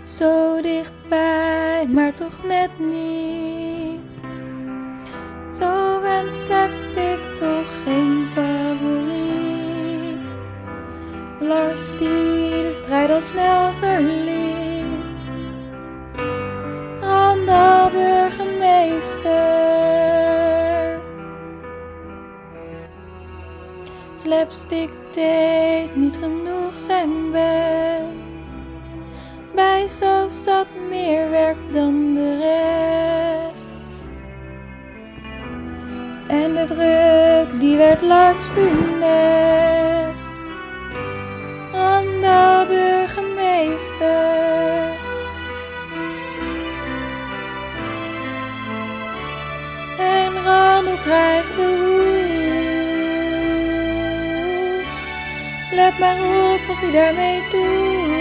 Zo dichtbij, maar toch net niet. Zo en slapstick, toch geen favoriet. Lars die de strijd al snel verliet. Randall burgemeester. Slapstick deed niet genoeg zijn best. Bij Sof zat meer werk dan de rest. En de druk die werd Lars funest. Randall burgemeester. En Randall krijgt de hoed. Let maar op wat hij daarmee doet.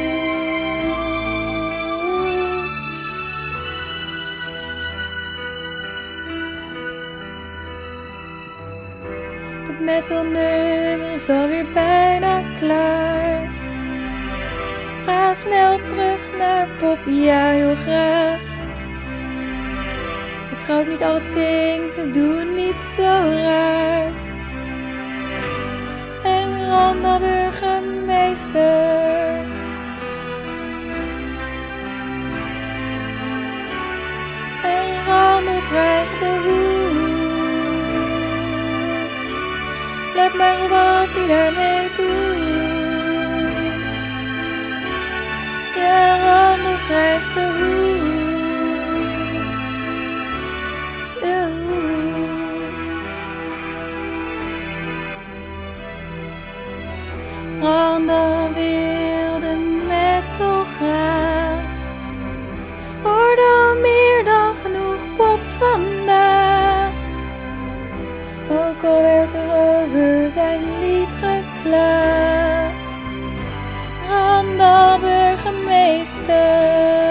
Het metalnummer is alweer bijna klaar. Ga snel terug naar Pop, ja heel graag. Ik ga ook niet al het zingen, doe niet zo raar. En Randall burgemeester. En Randall krijgt de hoed. Let maar op wat hij daarmee doet. Ja, Randall krijgt de hoed. De hoed. Randall wilde metal graag. Hoorde al meer dan genoeg pop vandaag. Ook al werd er over zijn lied geklaagd. Randall burgemeester.